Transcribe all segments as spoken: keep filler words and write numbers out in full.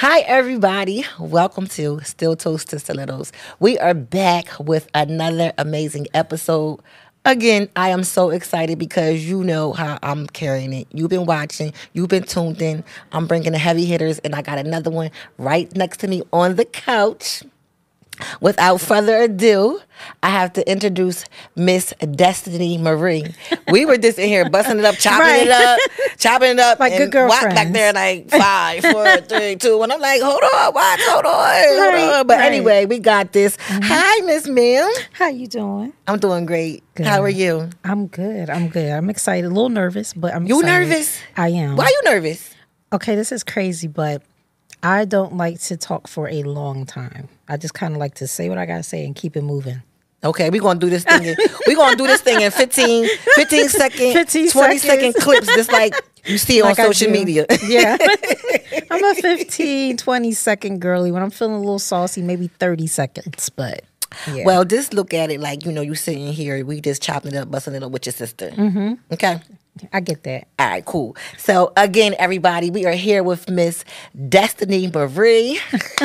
Hi, everybody. Welcome to Still Toast to Stilettos. We are back with another amazing episode. Again, I am so excited because you know how I'm carrying it. You've been watching. You've been tuned in. I'm bringing the heavy hitters, and I got another one right next to me on the couch. Without further ado, I have to introduce Miss Destiny Marie. We were just in here busting it up, chopping Right. it up, chopping it up, Like and good Watt back girlfriends. there like five, four, three, two, and I'm like, hold on, Watt, hold on, hold Right, on. But right. anyway, we got this. Hi, Miss Ma'am. How you doing? I'm doing great. Good. How are you? I'm good. I'm good. I'm excited. A little nervous, but I'm You excited. nervous? I am. Why you nervous? Okay, this is crazy, but I don't like to talk for a long time. I just kind of like to say what I got to say and keep it moving. Okay, we're gonna do this thing. In, we're gonna do this thing in fifteen, fifteen second, fifteen twenty second seconds. clips, just like you see Like on I social do. media. Yeah. I'm a fifteen, twenty second girly. When I'm feeling a little saucy, maybe thirty seconds, but yeah. Well, just look at it like, you know, you sitting here, we just chopping it up, busting it up with your sister. Mm-hmm. Okay? I get that. All right, cool. So, again, everybody, we are here with Miss Destiny Marie.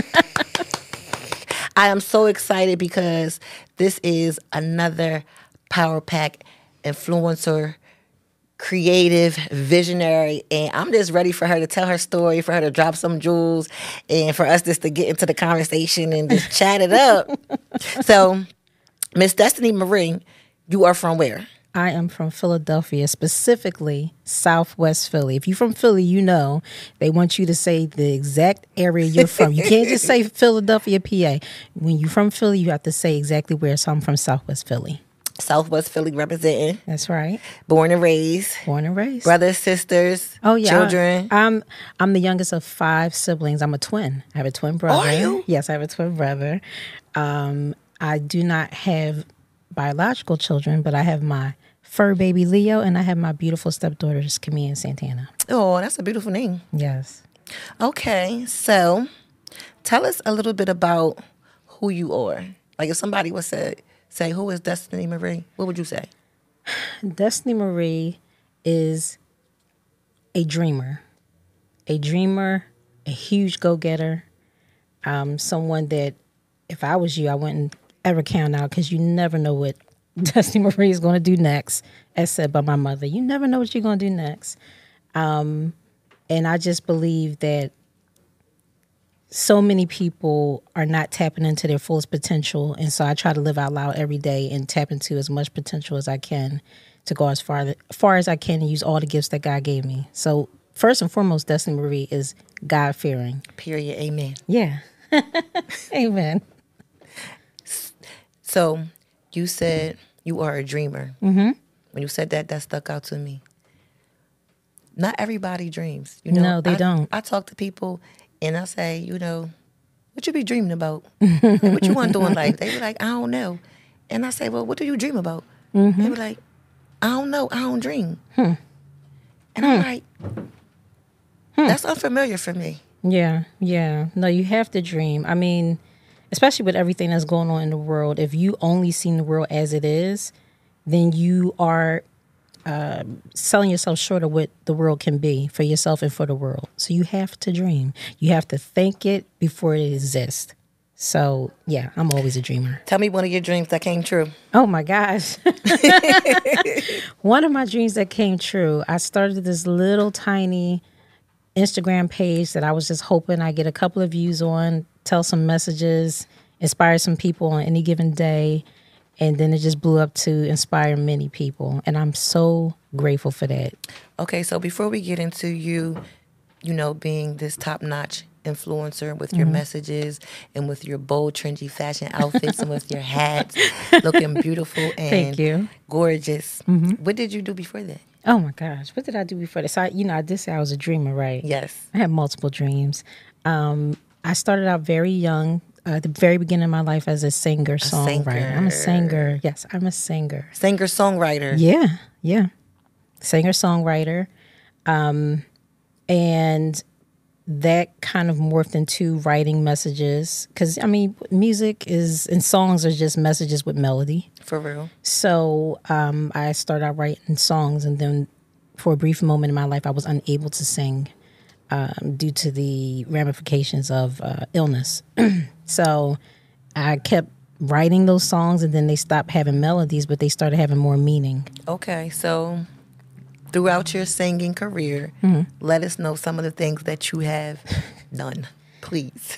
I am so excited because this is another Power Pack influencer, creative, visionary, and I'm just ready for her to tell her story, for her to drop some jewels, and for us just to get into the conversation and just chat it up. So, Miss Destiny Marie, you are from where? I am from Philadelphia, specifically Southwest Philly. If you're from Philly, you know they want you to say the exact area you're from. You can't just say Philadelphia, P A. When you're from Philly, you have to say exactly where. So I'm from Southwest Philly. Southwest Philly representing. That's right. Born and raised. Born and raised. Brothers, sisters, Oh yeah, children. I, am I'm the youngest of five siblings. I'm a twin. I have a twin brother. Are you? Yes, I have a twin brother. Um, I do not have biological children, but I have my fur baby Leo, and I have my beautiful stepdaughters Camille and Santana. Oh, that's a beautiful name. Yes. Okay, so tell us a little bit about who you are. Like if somebody was say, say, who is Destiny Marie? What would you say? Destiny Marie is a dreamer, a dreamer, a huge go-getter, um, someone that if I was you, I wouldn't ever count out because you never know what Destiny Marie is going to do next, as said by my mother. You never know what you're going to do next. Um, and I just believe that so many people are not tapping into their fullest potential. And so I try to live out loud every day and tap into as much potential as I can to go as far, far as I can and use all the gifts that God gave me. So first and foremost, Destiny Marie is God-fearing. Period. Amen. Yeah. Amen. So you said you are a dreamer. Mm-hmm. When you said that, that stuck out to me. Not everybody dreams. You know, No, they I, don't. I talk to people and I say, you know, what you be dreaming about? Like, what you want to do in life? They be like, I don't know. And I say, well, what do you dream about? Mm-hmm. They be like, I don't know. I don't dream. Hmm. And I'm like, that's unfamiliar for me. Yeah, yeah. No, you have to dream. I mean, especially with everything that's going on in the world, if you only seen the world as it is, then you are uh, selling yourself short of what the world can be for yourself and for the world. So you have to dream. You have to think it before it exists. So, yeah, I'm always a dreamer. Tell me one of your dreams that came true. Oh, my gosh. One of my dreams that came true, I started this little tiny Instagram page that I was just hoping I get a couple of views on, tell some messages, inspire some people on any given day. And then it just blew up to inspire many people. And I'm so grateful for that. Okay, so before we get into you, you know, being this top-notch influencer with your mm-hmm. messages and with your bold, trendy fashion outfits and with your hats, looking beautiful and Thank you. gorgeous. Mm-hmm. What did you do before that? Oh, my gosh. What did I do before this? I, you know, I did say I was a dreamer, right? Yes. I had multiple dreams. Um, I started out very young. Uh, at the very beginning of my life as a singer, songwriter. I'm a singer. Yes, I'm a singer. Singer, songwriter. Yeah, yeah. Singer, songwriter. Um, and that kind of morphed into writing messages. Because, I mean, music is, and songs are just messages with melody. For real. So um, I started out writing songs, and then for a brief moment in my life, I was unable to sing. um, due to the ramifications of uh, illness. So I kept writing those songs, and then they stopped having melodies, but they started having more meaning. Okay, so throughout your singing career, mm-hmm. let us know some of the things that you have done, please.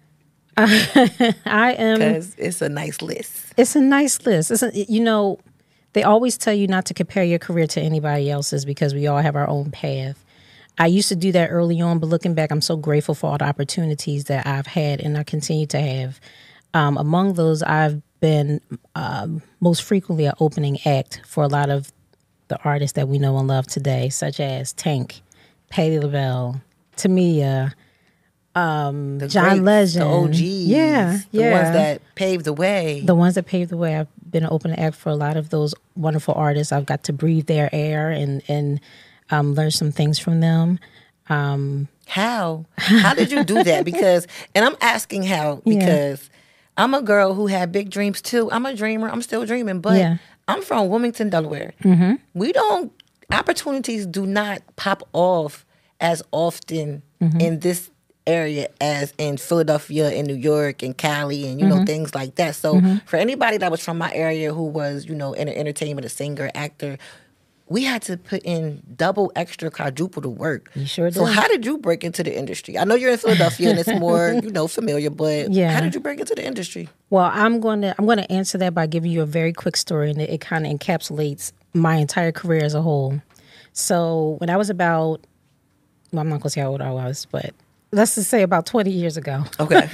I am, because it's a nice list. It's a nice list. It's a, you know, they always tell you not to compare your career to anybody else's because we all have our own path. I used to do that early on, but looking back, I'm so grateful for all the opportunities that I've had and I continue to have. Um, among those, I've been um, most frequently an opening act for a lot of the artists that we know and love today, such as Tank, Patti LaBelle, Tamia, um, the John greats, Legend, the O Gs, yeah, the yeah, ones that paved the way, the ones that paved the way. I've been an opening act for a lot of those wonderful artists. I've got to breathe their air and and um, learn some things from them. Um, how how did you do that? Because, and I'm asking how because yeah. I'm a girl who had big dreams too. I'm a dreamer. I'm still dreaming, but yeah. I'm from Wilmington, Delaware. Mm-hmm. We don't opportunities do not pop off as often mm-hmm. in this area as in Philadelphia and New York and Cali and, you mm-hmm. know, things like that. So mm-hmm. for anybody that was from my area who was, you know, in entertainment, a singer, actor, we had to put in double, extra, quadruple the work. You sure did. So how did you break into the industry? I know you're in Philadelphia and it's more, you know, familiar, but yeah. how did you break into the industry? Well, I'm going to I'm going to answer that by giving you a very quick story, and it, it kind of encapsulates my entire career as a whole. So when I was about, well, I'm not going to say how old I was, but let's just say about twenty years ago. Okay.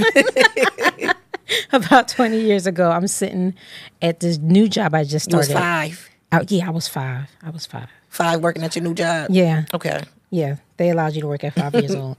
About twenty years ago, I'm sitting at this new job I just started. You was five? I, yeah, I was five. I was five. Five working at your new job? Yeah. Okay. Yeah, they allowed you to work at five years old.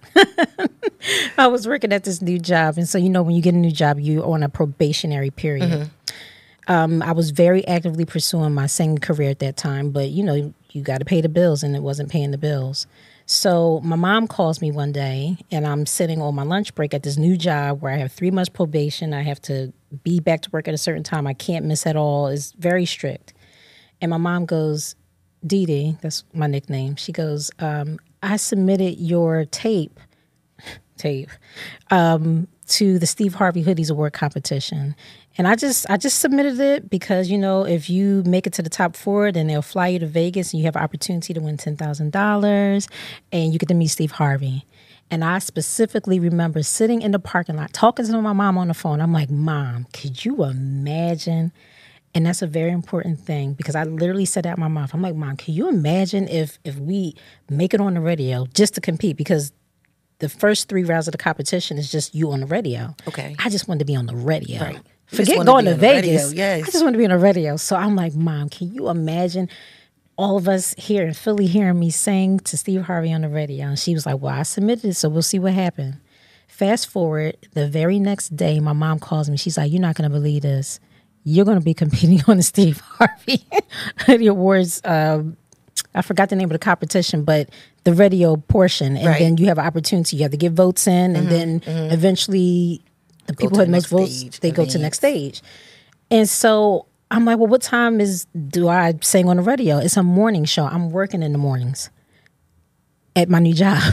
I was working at this new job. And so, you know, when you get a new job, you're on a probationary period. Mm-hmm. Um, I was very actively pursuing my singing career at that time. But, you know, you got to pay the bills, and it wasn't paying the bills. So my mom calls me one day, and I'm sitting on my lunch break at this new job where I have three months probation. I have to be back to work at a certain time. I can't miss at all. It's very strict. And my mom goes, Dee Dee, that's my nickname. She goes, um, I submitted your tape, tape, um, to the Steve Harvey Hoodies Award competition. And I just I just submitted it because, you know, if you make it to the top four, then they'll fly you to Vegas and you have an opportunity to win ten thousand dollars and you get to meet Steve Harvey. And I specifically remember sitting in the parking lot talking to my mom on the phone. I'm like, Mom, could you imagine? And that's a very important thing because I literally said that out of my mouth. I'm like, Mom, can you imagine if if we make it on the radio just to compete? Because the first three rounds of the competition is just you on the radio. Okay. I just wanted to be on the radio. Right. Forget going to, to Vegas. Radio, yes. I just want to be on the radio. So I'm like, Mom, can you imagine all of us here in Philly hearing me sing to Steve Harvey on the radio? And she was like, well, I submitted it, so we'll see what happened. Fast forward, the very next day, my mom calls me. She's like, you're not going to believe this. You're going to be competing on the Steve Harvey the awards. Um, I forgot the name of the competition, but the radio portion. And right. then you have an opportunity. You have to get votes in, and mm-hmm, then mm-hmm. eventually the go people who make votes, stage, they go to the next stage. And so I'm like, well, what time is do I sing on the radio? It's a morning show. I'm working in the mornings at my new job.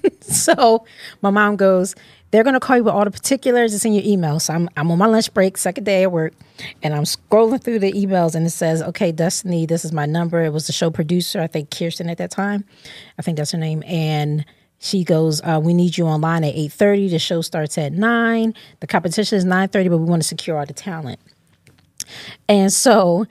So my mom goes, they're going to call you with all the particulars. It's in your email. So I'm I'm on my lunch break, second day at work, and I'm scrolling through the emails, and it says, okay, Destiny, this is my number. It was the show producer, I think Kirsten at that time. I think that's her name. And she goes, uh, we need you online at eight thirty. The show starts at nine. The competition is nine thirty, but we want to secure all the talent. And so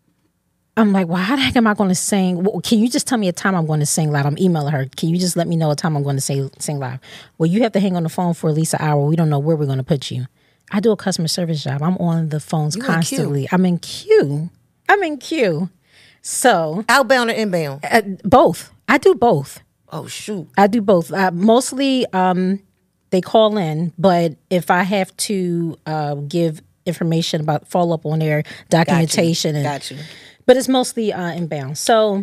I'm like, well, how the heck am I going to sing? Well, can you just tell me a time I'm going to sing live? I'm emailing her. Can you just let me know a time I'm going to say, sing live? Well, you have to hang on the phone for at least an hour. We don't know where we're going to put you. I do a customer service job. I'm on the phones you constantly. I'm in queue. I'm in queue. So outbound or inbound? Uh, both. I do both. Oh, shoot. I do both. Uh, mostly um, they call in, but if I have to uh, give information about follow up on their documentation. Got you. Got you. And, but it's mostly uh, inbound. So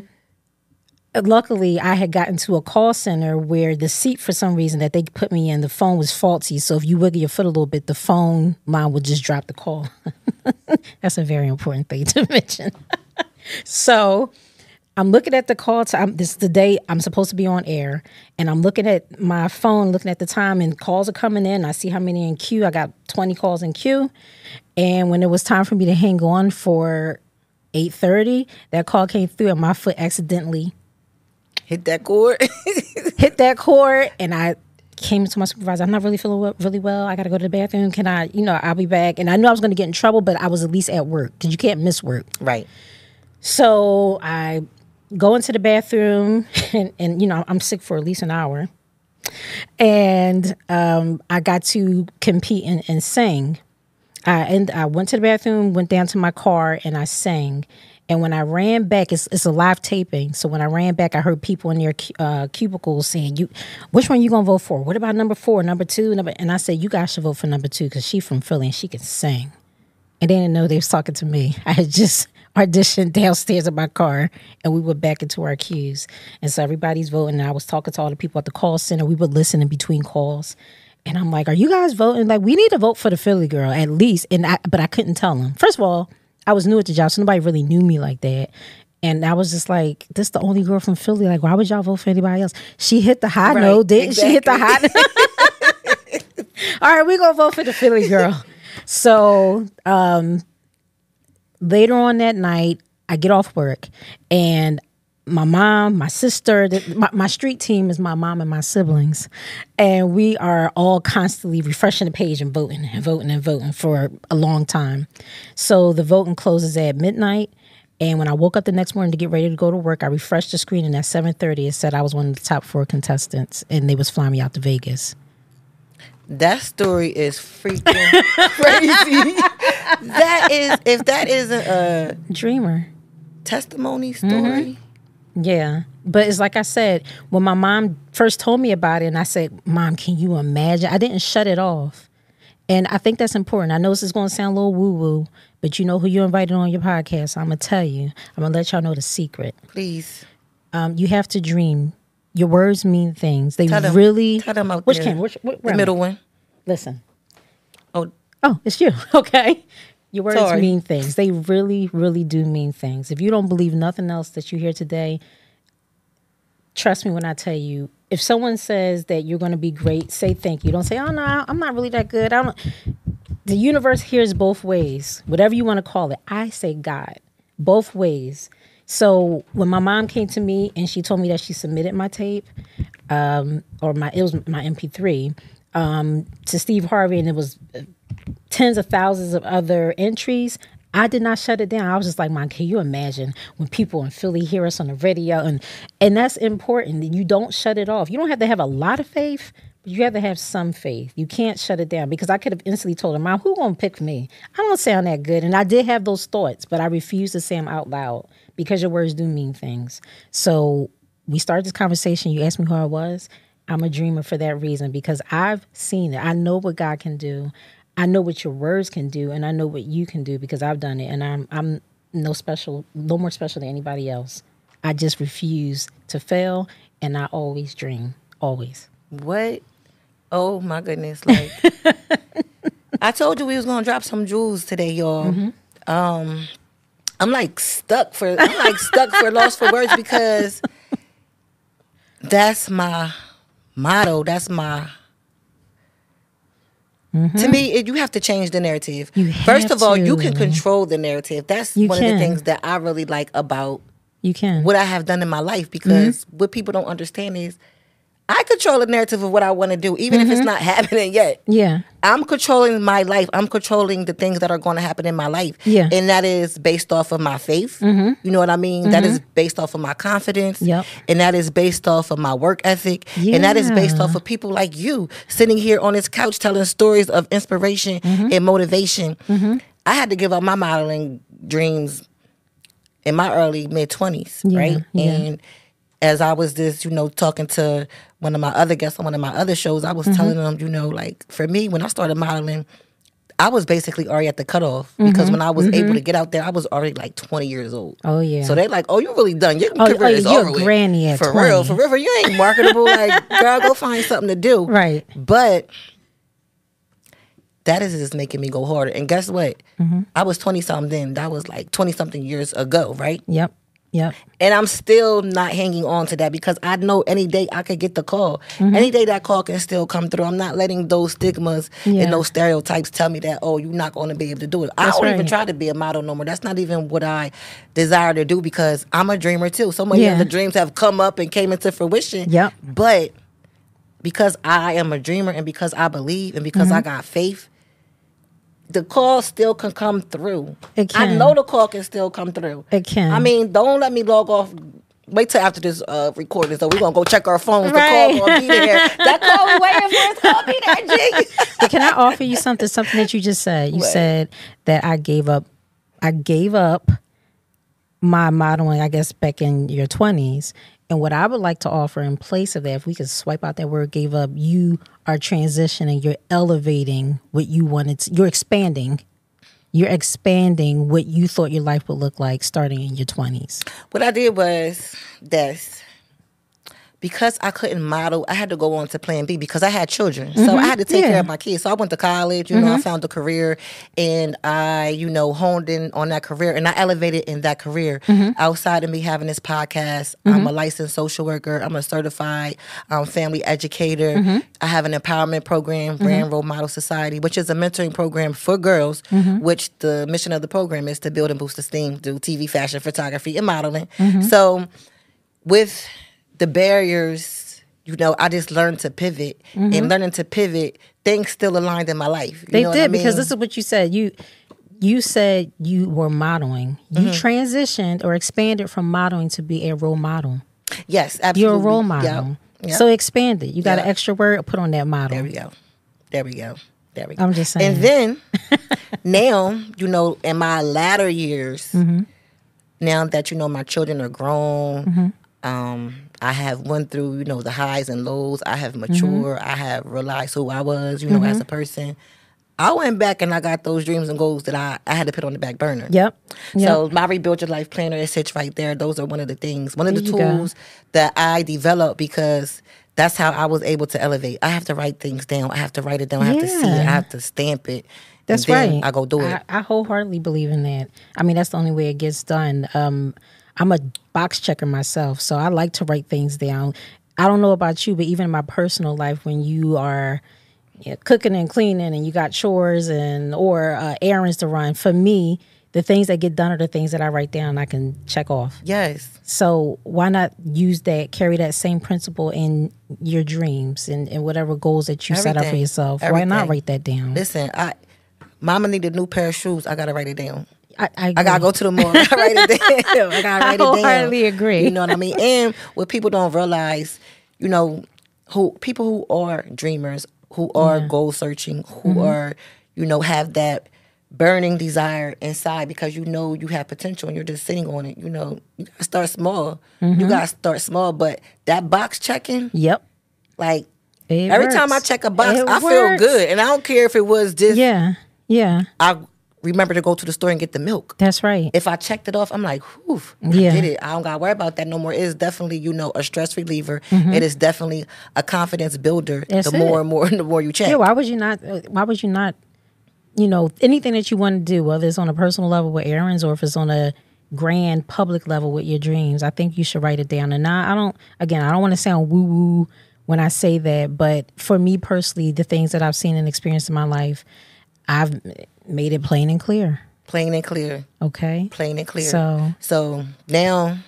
luckily, I had gotten to a call center where the seat, for some reason, that they put me in, the phone was faulty. So if you wiggle your foot a little bit, the phone line would just drop the call. That's a very important thing to mention. So I'm looking at the call time. This is the day I'm supposed to be on air, and I'm looking at my phone, looking at the time, and calls are coming in. I see how many in queue. I got twenty calls in queue, and when it was time for me to hang on for eight thirty, that call came through, and my foot accidentally hit that cord. hit that cord, and I came to my supervisor. I'm not really feeling well, really well. I got to go to the bathroom. Can I, you know, I'll be back. And I knew I was going to get in trouble, but I was at least at work because you can't miss work. Right. So I go into the bathroom, and, and you know, I'm sick for at least an hour. And um, I got to compete and, and sing. I, and I went to the bathroom, went down to my car, and I sang. And when I ran back, it's, it's a live taping. So when I ran back, I heard people in their uh, cubicles saying, "You, which one you gonna vote for? What about number four, number two?" Number? And I said, "You guys should vote for number two because she's from Philly and she can sing." And they didn't know they was talking to me. I had just auditioned downstairs in my car, and we went back into our queues. And so everybody's voting. And I was talking to all the people at the call center. We would listen in between calls. And I'm like, "Are you guys voting? Like, we need to vote for the Philly girl at least." And I, but I couldn't tell them. First of all, I was new at the job, so nobody really knew me like that. And I was just like, this is the only girl from Philly. Like, why would y'all vote for anybody else? She hit the high right, note, didn't exactly. she? Hit the high note. All right, we're going to vote for the Philly girl. So um, later on that night, I get off work. And my mom, my sister, the, my, my street team is my mom and my siblings. And we are all constantly refreshing the page and voting and voting and voting for a long time. So the voting closes at midnight. And when I woke up the next morning to get ready to go to work, I refreshed the screen, and at seven thirty, it said I was one of the top four contestants, and they was flying me out to Vegas. That story is freaking crazy. That is, if that isn't a Dreamer. testimony story. Mm-hmm. Yeah. But it's like I said, when my mom first told me about it, and I said, "Mom, can you imagine?" I didn't shut it off. And I think that's important. I know this is going to sound a little woo-woo, but you know who you invited on your podcast. I'm going to tell you. I'm going to let y'all know the secret. Please. Um, you have to dream. Your words mean things. They tell them, really... Tell them out which there. Came, which, which, the middle one. Listen. Oh, Oh, it's you. Okay. Your words Sorry. mean things. They really, really do mean things. If you don't believe nothing else that you hear today, trust me when I tell you, if someone says that you're going to be great, say thank you. Don't say, "Oh, no, I'm not really that good." I don't. The universe hears both ways, whatever you want to call it. I say God, both ways. So when my mom came to me and she told me that she submitted my tape, um, or my it was my M P three, um, to Steve Harvey, and it was tens of thousands of other entries, I did not shut it down. I was just like, "Mom, can you imagine when people in Philly hear us on the radio?" And and that's important. You don't shut it off. You don't have to have a lot of faith, but you have to have some faith. You can't shut it down, because I could have instantly told her, "Mom, who gonna pick me? I don't sound that good." And I did have those thoughts, but I refused to say them out loud because your words do mean things. So we started this conversation. You asked me who I was. I'm a dreamer for that reason, because I've seen it. I know what God can do. I know what your words can do, and I know what you can do because I've done it, and I'm I'm no special, no more special than anybody else. I just refuse to fail, and I always dream, always. what? Oh my goodness! Like I told you, we was gonna drop some jewels today, y'all. Mm-hmm. Um, I'm like stuck for. I'm like stuck for lost for words, because that's my motto. That's my. Mm-hmm. To me, it, you have to change the narrative. You First have of all, to. you can control the narrative. That's You one can. of the things that I really like about You can. what I have done in my life, because mm-hmm. what people don't understand is I control the narrative of what I want to do, even mm-hmm. if it's not happening yet. Yeah. I'm controlling my life. I'm controlling the things that are going to happen in my life. Yeah. And that is based off of my faith. Mm-hmm. You know what I mean? Mm-hmm. That is based off of my confidence. Yep. And that is based off of my work ethic. Yeah. And that is based off of people like you sitting here on this couch telling stories of inspiration mm-hmm. and motivation. Mm-hmm. I had to give up my modeling dreams in my early mid-twenties, yeah. right? Yeah. And as I was just, you know, talking to one of my other guests on one of my other shows, I was mm-hmm. telling them, you know, like, for me, when I started modeling, I was basically already at the cutoff, because mm-hmm. when I was mm-hmm. able to get out there, I was already like twenty years old. Oh, yeah. So they're like, "Oh, you really done. Your oh, career oh, is you're over with." Granny at For twenty. real, for real, for you ain't marketable. Like, girl, go find something to do. Right. But that is just making me go harder. And guess what? Mm-hmm. I was twenty-something then. That was like twenty-something years ago, right? Yep. Yep. And I'm still not hanging on to that because I know any day I could get the call. Mm-hmm. Any day that call can still come through. I'm not letting those stigmas yeah. and those stereotypes tell me that, oh, you're not going to be able to do it. That's I don't right. even try to be a model no more. That's not even what I desire to do because I'm a dreamer too. So many yeah. of the dreams have come up and came into fruition. Yep. But because I am a dreamer and because I believe and because mm-hmm. I got faith, the call still can come through. It can. I know the call can still come through. It can. I mean, don't let me log off. Wait till after this uh, recording, so we're going to go check our phones. Right. The call going to be there. That call we waiting for is going to be there, G. But can I offer you something, something that you just said? You what? said that I gave up, I gave up my modeling, I guess, back in your twenties. And what I would like to offer in place of that, if we could swipe out that word gave up, you are transitioning, you're elevating what you wanted to, you're expanding. You're expanding what you thought your life would look like starting in your twenties. What I did was this. Because I couldn't model, I had to go on to plan B because I had children. Mm-hmm. So I had to take yeah. care of my kids. So I went to college, you mm-hmm. know, I found a career and I, you know, honed in on that career and I elevated in that career. Mm-hmm. Outside of me having this podcast, mm-hmm. I'm a licensed social worker. I'm a certified um, family educator. Mm-hmm. I have an empowerment program, Brand mm-hmm. Role Model Society, which is a mentoring program for girls, mm-hmm. which the mission of the program is to build and boost esteem through T V, fashion, photography, and modeling. Mm-hmm. So with the barriers, you know, I just learned to pivot. Mm-hmm. And learning to pivot, things still aligned in my life. You they know did, what I mean? Because this is what you said. You you said you were modeling. You mm-hmm. transitioned or expanded from modeling to be a role model. Yes, absolutely. You're a role model. Yep. Yep. So expanded. You got yep. an extra word, put on that model. There we go. There we go. There we go. I'm just saying. And then, now, you know, in my latter years, mm-hmm. now that, you know, my children are grown, mm-hmm. um, I have went through, you know, the highs and lows. I have matured. Mm-hmm. I have realized who I was, you know, mm-hmm. as a person. I went back and I got those dreams and goals that I, I had to put on the back burner. Yep. yep. So my Rebuild Your Life Planner, it sits right there. Those are one of the things, one of there the tools go. that I developed because that's how I was able to elevate. I have to write things down. I have to write it down. I have yeah. to see it. I have to stamp it. That's and then right. I go do it. I, I wholeheartedly believe in that. I mean, that's the only way it gets done. Um, I'm a box checker myself, so I like to write things down. I don't know about you, but even in my personal life, when you are you know, cooking and cleaning and you got chores and or uh, errands to run, for me, the things that get done are the things that I write down and I can check off. Yes. So why not use that, carry that same principle in your dreams and, and whatever goals that you Everything. set up for yourself? Everything. Why not write that down? Listen, I, Mama needed a new pair of shoes. I got to write it down. I, I, I gotta go to the mall. I gotta write it down. I gotta write I it down. I wholeheartedly agree. You know what I mean? And what people don't realize, you know, who people who are dreamers, who are yeah. goal searching, who mm-hmm. are, you know, have that burning desire inside because you know you have potential and you're just sitting on it. You know, you gotta start small. Mm-hmm. You gotta start small, but that box checking. Yep. Like it every works. time I check a box, it I works. feel good, and I don't care if it was just yeah, yeah. I. remember to go to the store and get the milk. That's right. If I checked it off, I'm like, whew, yeah. I did it. I don't got to worry about that no more. It is definitely, you know, a stress reliever. Mm-hmm. It is definitely a confidence builder. That's the it. more and more, the more you check. Yeah, why would you not, why would you not, you know, anything that you want to do, whether it's on a personal level with errands or if it's on a grand public level with your dreams, I think you should write it down. And now I don't, again, I don't want to sound woo-woo when I say that, but for me personally, the things that I've seen and experienced in my life, I've made it plain and clear. Plain and clear. Okay. Plain and clear. So, so now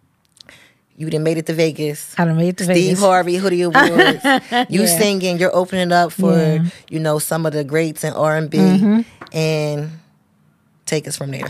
you done made it to Vegas. I done made it to Steve Vegas. Steve Harvey Hoodie Awards. You yeah. singing. You're opening up for, yeah. you know, some of the greats in R and B. Mm-hmm. And take us from there.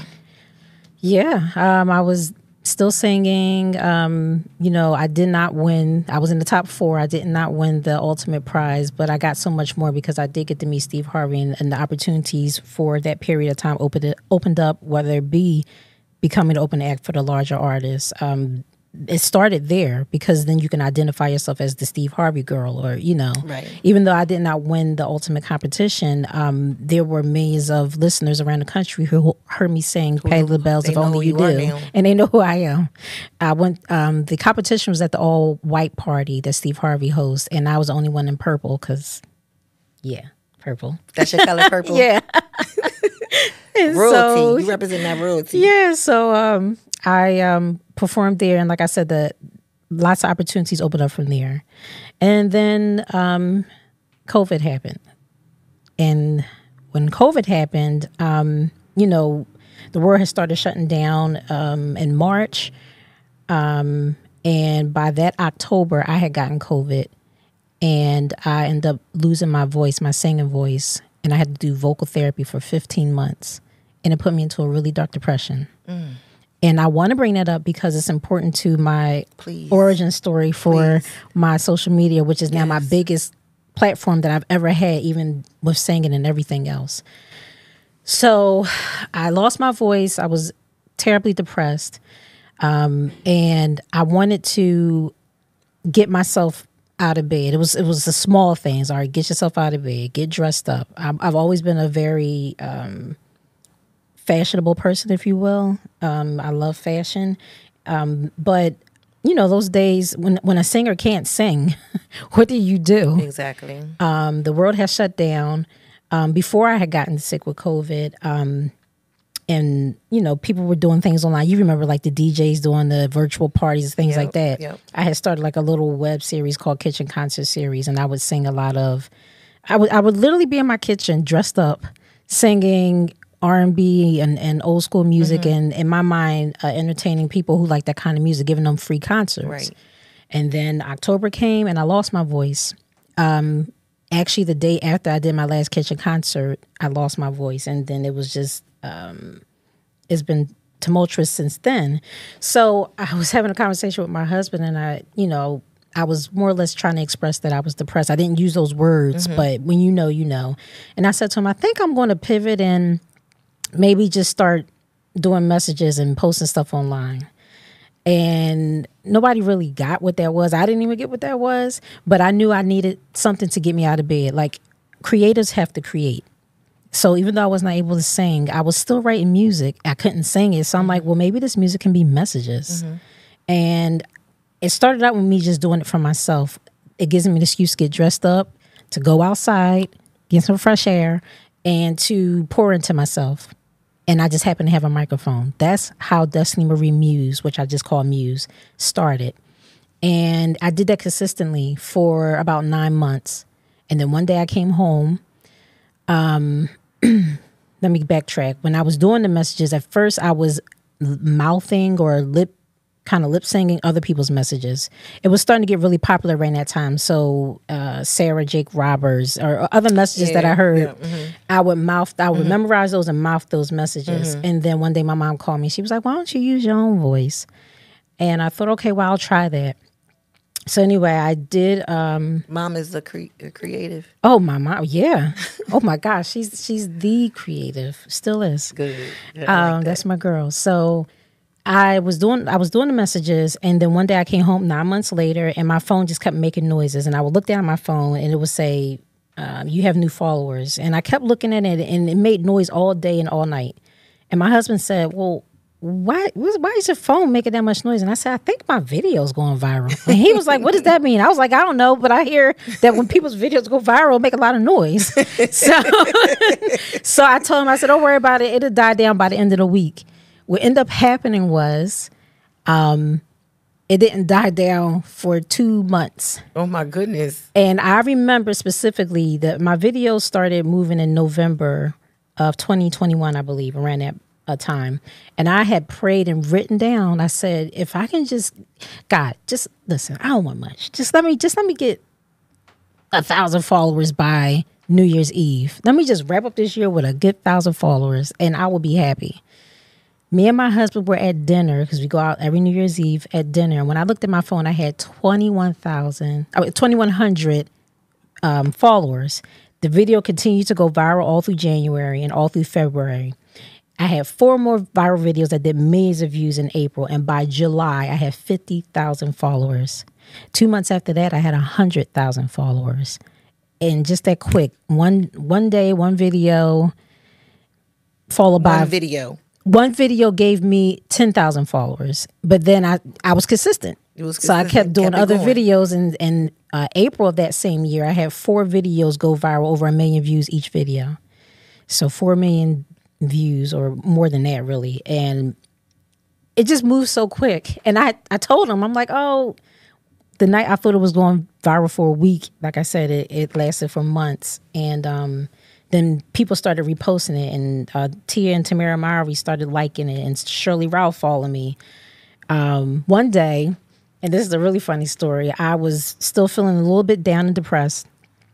Yeah. Um, I was still singing. Um, you know, I did not win. I was in the top four. I did not win the ultimate prize, but I got so much more because I did get to meet Steve Harvey, and, and the opportunities for that period of time opened opened up, whether it be becoming an open act for the larger artists. Um, it started there because then you can identify yourself as the Steve Harvey girl, or, you know, right. Even though I did not win the ultimate competition, um, there were millions of listeners around the country who heard me sing Pay the Bells If Only You Do. And they know who I am. I went, um, the competition was at the all white party that Steve Harvey hosts. And I was the only one in purple because, yeah, purple. That's your color, purple? Yeah. And royalty. so, you represent that royalty. Yeah. So um, I um, performed there, and like I said, the lots of opportunities opened up from there. And then um, COVID happened, and when COVID happened, um, you know, the world had started shutting down um, in March. Um, and by that October, I had gotten COVID, and I ended up losing my voice, my singing voice, and I had to do vocal therapy for fifteen months, and it put me into a really dark depression. Mm. And I want to bring that up because it's important to my Please. origin story for Please. my social media, which is yes. now my biggest platform that I've ever had, even with singing and everything else. So I lost my voice. I was terribly depressed. Um, and I wanted to get myself out of bed. It was, it was the small things. All right, get yourself out of bed, get dressed up. I've, I've always been a very, um, fashionable person, if you will. Um, I love fashion. Um, but you know, those days when, when a singer can't sing, what do you do? Exactly. Um, the world has shut down. Um, before I had gotten sick with COVID, um, and, you know, people were doing things online. You remember like the D Js doing the virtual parties, things yep, like that. Yep. I had started like a little web series called Kitchen Concert Series, and I would sing a lot of, I would, I would literally be in my kitchen dressed up, singing R and B and, and old school music, mm-hmm. and in my mind, uh, entertaining people who like that kind of music, giving them free concerts. Right. And then October came and I lost my voice. Um, actually, the day after I did my last kitchen concert, I lost my voice. And then it was just, um, it's been tumultuous since then. So I was having a conversation with my husband, and I, you know, I was more or less trying to express that I was depressed. I didn't use those words, mm-hmm. but when you know, you know. And I said to him, I think I'm going to pivot and maybe just start doing messages and posting stuff online. And nobody really got what that was. I didn't even get what that was, but I knew I needed something to get me out of bed. Like, creators have to create. So even though I was not able to sing, I was still writing music. I couldn't sing it. So I'm like, well, maybe this music can be messages. Mm-hmm. And it started out with me just doing it for myself. It gives me an excuse to get dressed up, to go outside, get some fresh air, and to pour into myself. And I just happened to have a microphone. That's how Destiny Marie Muse, which I just call Muse, started. And I did that consistently for about nine months. And then one day I came home. Um, let me backtrack. When I was doing the messages, at first I was mouthing or lip, kind of lip singing other people's messages. It was starting to get really popular around that time. So uh, Sarah Jake Roberts or, or other messages yeah, that I heard, yeah, mm-hmm. I would mouth, I would mm-hmm. memorize those and mouth those messages. Mm-hmm. And then one day my mom called me. She was like, why don't you use your own voice? And I thought, okay, well, I'll try that. So anyway, I did. Um, mom is the cre- creative. Oh, my mom, yeah. Oh my gosh, she's she's the creative, still is. Good. Yeah, um, like that. That's my girl. So I was doing I was doing the messages, and then one day I came home nine months later, and my phone just kept making noises, and I would look down at my phone, and it would say, um, "You have new followers," and I kept looking at it, and it made noise all day and all night. And my husband said, "Well, why why is your phone making that much noise?" And I said, I think my video's going viral. And he was like, what does that mean? I was like, I don't know, but I hear that when people's videos go viral, make a lot of noise. So, so I told him, I said, don't worry about it. It'll die down by the end of the week. What ended up happening was um, it didn't die down for two months. Oh, my goodness. And I remember specifically that my videos started moving in November of twenty twenty-one, I believe, around that a time. And I had prayed and written down, I said, if I can just, God, just listen, I don't want much. Just let me, just let me get a thousand followers by New Year's Eve. Let me just wrap up this year with a good thousand followers and I will be happy. Me and my husband were at dinner because we go out every New Year's Eve at dinner. And when I looked at my phone, I had twenty-one thousand, oh, twenty-one hundred um, followers. The video continued to go viral all through January and all through February. I had four more viral videos that did millions of views in April. And by July, I had fifty thousand followers. Two months after that, I had one hundred thousand followers. And just that quick, one one day, one video, followed by... One video. One video gave me ten thousand followers. But then I, I was consistent. It was so I kept doing kept other going. videos. And in uh, April of that same year, I had four videos go viral, over a million views each video. So four million views, or more than that, really. And it just moved so quick. And I, I told him, I'm like, oh, the night I thought it was going viral for a week, like I said, it, it lasted for months. And um, then people started reposting it. And uh, Tia and Tamara Mowry started liking it. And Shirley Ralph followed me. Um, one day, and this is a really funny story, I was still feeling a little bit down and depressed.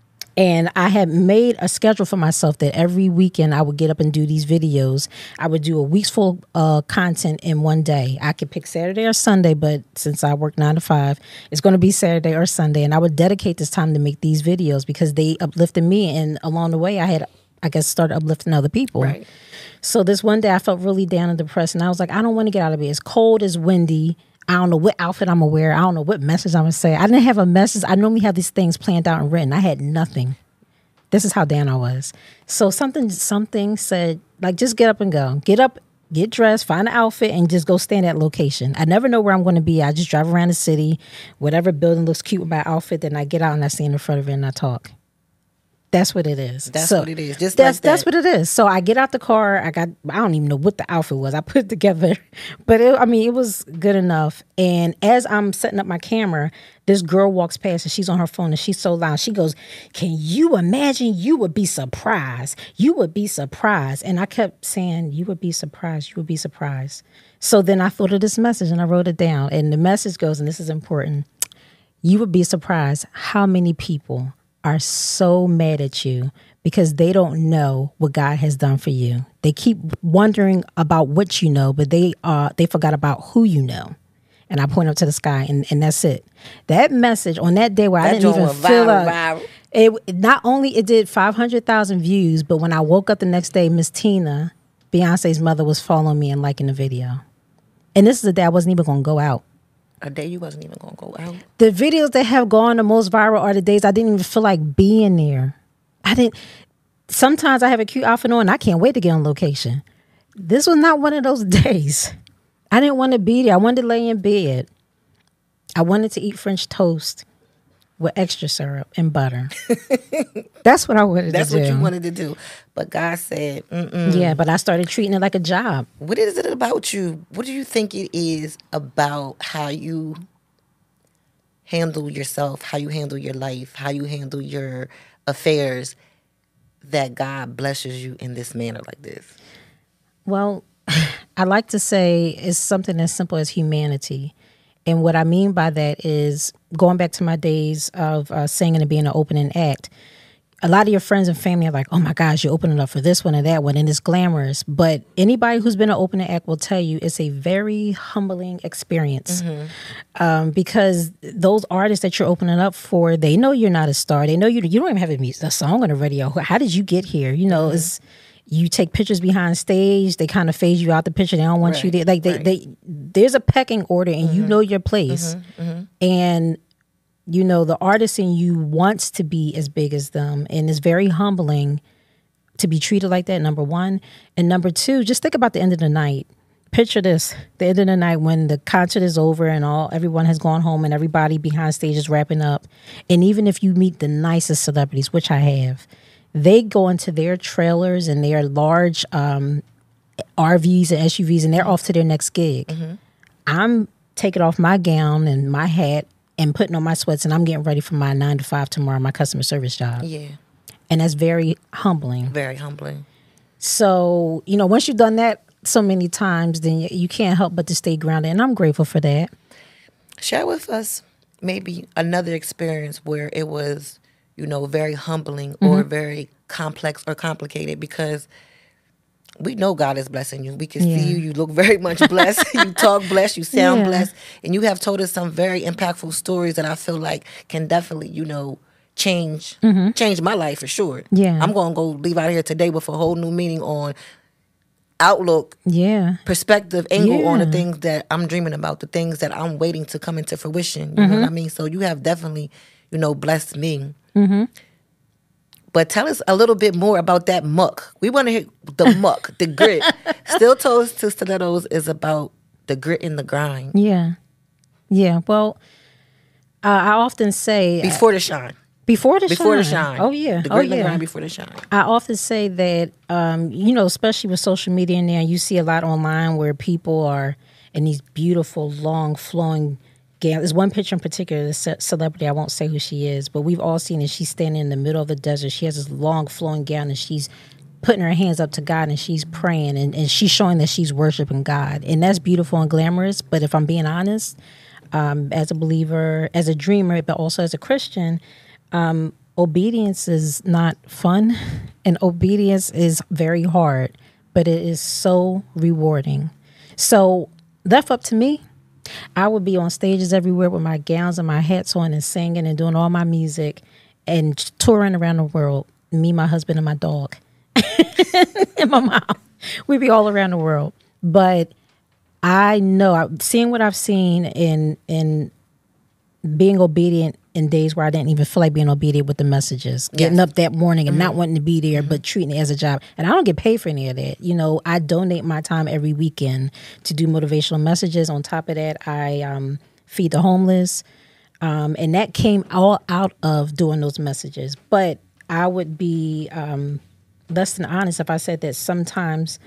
And I had made a schedule for myself that every weekend I would get up and do these videos. I would do a week's full uh, content in one day. I could pick Saturday or Sunday, but since I work nine to five, it's going to be Saturday or Sunday. And I would dedicate this time to make these videos because they uplifted me. And along the way, I had, I guess, started uplifting other people. Right. So this one day I felt really down and depressed. And I was like, I don't want to get out of bed. It's cold, it's windy. I don't know what outfit I'm going to wear. I don't know what message I'm going to say. I didn't have a message. I normally have these things planned out and written. I had nothing. This is how down I was. So something something said, like, just get up and go. Get up, get dressed, find an outfit, and just go stand at location. I never know where I'm going to be. I just drive around the city. Whatever building looks cute with my outfit, then I get out and I stand in front of it and I talk. That's what it is. That's so what it is. Just that's like that. That's what it is. So I get out the car. I got. I don't even know what the outfit was. I put it together, but it, I mean, it was good enough. And as I'm setting up my camera, this girl walks past and she's on her phone and she's so loud. She goes, "Can you imagine? You would be surprised. You would be surprised." And I kept saying, "You would be surprised. You would be surprised." So then I thought of this message and I wrote it down. And the message goes, and this is important: you would be surprised how many people are so mad at you because they don't know what God has done for you. They keep wondering about what you know, but they uh they forgot about who you know. And I point up to the sky, and, and that's it. That message on that day where That I didn't even joint feel viral, like viral. it. Not only it did five hundred thousand views, but when I woke up the next day, Miss Tina, Beyonce's mother, was following me and liking the video. And this is the day I wasn't even going to go out. A day you wasn't even going to go out. The videos that have gone the most viral are the days I didn't even feel like being there. I didn't. Sometimes I have a cute outfit on and I can't wait to get on location. This was not one of those days. I didn't want to be there. I wanted to lay in bed. I wanted to eat French toast with extra syrup and butter. That's what I wanted That's to do. what you wanted to do. But God said, mm-mm. Yeah, but I started treating it like a job. What is it about you? What do you think it is about how you handle yourself, how you handle your life, how you handle your affairs, that God blesses you in this manner like this? Well, I like to say it's something as simple as humanity. And what I mean by that is going back to my days of uh, singing and being an opening act. A lot of your friends and family are like, oh my gosh, you're opening up for this one and that one, and it's glamorous. But anybody who's been an opening act will tell you it's a very humbling experience. Mm-hmm. um, because those artists that you're opening up for, they know you're not a star. They know you you don't even have a, a song on the radio. How did you get here? You know, mm-hmm. it's you take pictures behind stage. They kind of phase you out the picture. They don't want right. you there. Like they, right. they, there's a pecking order, and mm-hmm. you know your place. Mm-hmm. Mm-hmm. And you know, the artist in you wants to be as big as them. And it's very humbling to be treated like that, number one. And number two, just think about the end of the night. Picture this, the end of the night when the concert is over and all everyone has gone home and everybody behind stage is wrapping up. And even if you meet the nicest celebrities, which I have, they go into their trailers and their large um, R Vs and S U Vs and they're off to their next gig. Mm-hmm. I'm taking off my gown and my hat and putting on my sweats, and I'm getting ready for my nine to five tomorrow, my customer service job. Yeah. And that's very humbling. Very humbling. So, you know, once you've done that so many times, then you, you can't help but to stay grounded. And I'm grateful for that. Share with us maybe another experience where it was, you know, very humbling mm-hmm. or very complex or complicated, because we know God is blessing you. We can yeah. see you. You look very much blessed. You talk blessed. You sound yeah. blessed. And you have told us some very impactful stories that I feel like can definitely, you know, change mm-hmm. change my life for sure. Yeah. I'm going to go leave out of here today with a whole new meaning on outlook, yeah, perspective, angle yeah. on the things that I'm dreaming about, the things that I'm waiting to come into fruition. You mm-hmm. know what I mean? So you have definitely, you know, blessed me. Mm-hmm. But tell us a little bit more about that muck. We want to hear the muck, the grit. Still Toes to Stilettos is about the grit and the grind. Yeah. Yeah. Well, uh, I often say... Before the shine. Before the before shine. the shine. Oh, yeah. The Oh, grit and the yeah. grind before the shine. I often say that, um, you know, especially with social media now, you see a lot online where people are in these beautiful, long, flowing gowns. There's one picture in particular, the ce- celebrity, I won't say who she is, but we've all seen it. She's standing in the middle of the desert. She has this long, flowing gown, and she's putting her hands up to God, and she's praying, and, and she's showing that she's worshiping God. And that's beautiful and glamorous, but if I'm being honest, um, as a believer, as a dreamer, but also as a Christian, um, obedience is not fun, and obedience is very hard, but it is so rewarding. So, left up to me, I would be on stages everywhere with my gowns and my hats on and singing and doing all my music and touring around the world. Me, my husband, and my dog, and my mom. We'd be all around the world. But I know, seeing what I've seen in in being obedient in days where I didn't even feel like being obedient with the messages, getting Yes. up that morning and Mm-hmm. not wanting to be there, mm-hmm. but treating it as a job. And I don't get paid for any of that. You know, I donate my time every weekend to do motivational messages. On top of that, I um, feed the homeless. Um, and that came all out of doing those messages. But I would be um, less than honest if I said that sometimes